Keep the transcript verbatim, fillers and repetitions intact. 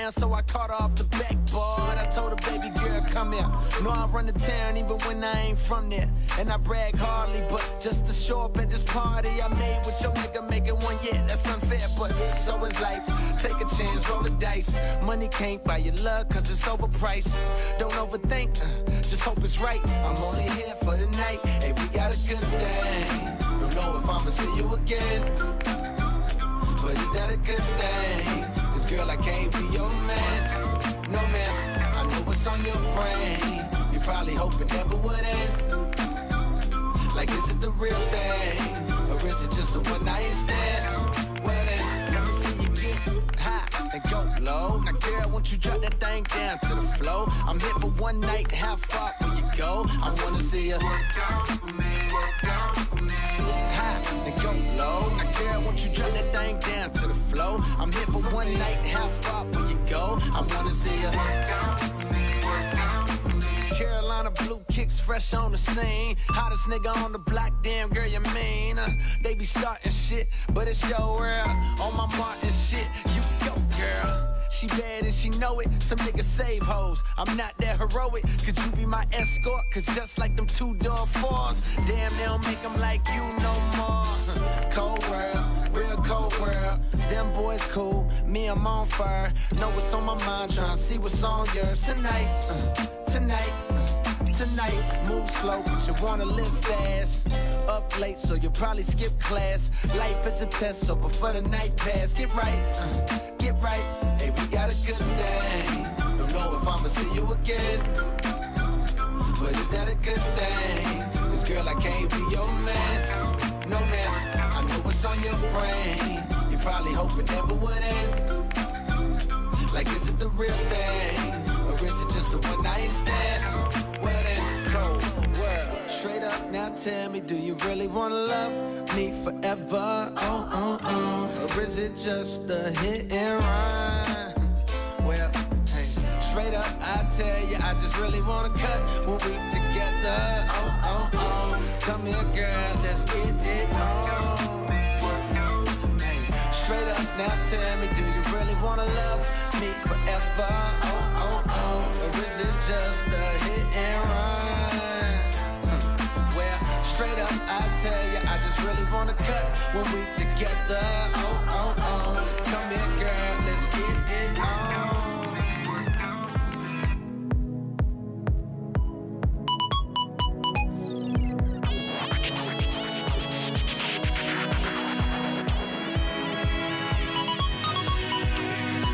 down, so I caught her off the backboard. I told her, baby girl, come here. Know I run the town even when I ain't from there. And I brag hardly, but just to show up at this party I made with your nigga making one, yeah, that's unfair, but so is life. Take a chance, roll the dice. Money can't buy your love, cause it's overpriced. Don't overthink, uh, just hope it's right. I'm only here for the night, hey, we got a good thing. Don't know if I'ma see you again, but is that a good thing? Cause girl, I can't be your man. No man, I know what's on your brain. You probably hope it never would end. Like, is it the real thing? Or is it just a one night stand? Well then, let me see you get high and go low. Now girl, won't you drop that thing down to the floor? I'm here for one night, how far will you go? I wanna see you work down for me, work down for me. High and go low. Now girl, won't you drop that thing down to the floor? I'm here for one night, how far will you go? I wanna see you work down for me, work down for me. Carolina blue kicks fresh on the scene. Hottest nigga on the block, damn girl, you mean? Uh, they be starting shit, but it's your world. On my Martin shit, you go, girl. She bad and she know it, some niggas save hoes. I'm not that heroic, could you be my escort? Cause just like them two-door fours, damn, they don't make them like you no more. Cold world, real cold world. Them boys cool, me I'm on fire. Know what's on my mind, tryna see what's on yours. Tonight, uh, tonight, uh, tonight. Move slow, but you wanna live fast. Up late, so you'll probably skip class. Life is a test, so before the night pass, get right, uh, get right. Hey, we got a good thing. Don't know if I'ma see you again, but is that a good thing? Cause girl, I can't be your man. No man, I know what's on your brain. You probably hope it never would end. Like, is it the real thing? Or is it just a one night stand? Well then, cold world. Straight up, now tell me, do you really wanna love me forever? Oh, oh, oh. Or is it just a hit and run? Well, hey, straight up, I tell you, I just really wanna cut when we together. Oh, oh, oh. Come here, girl, let's get it on. Hey, straight up, now tell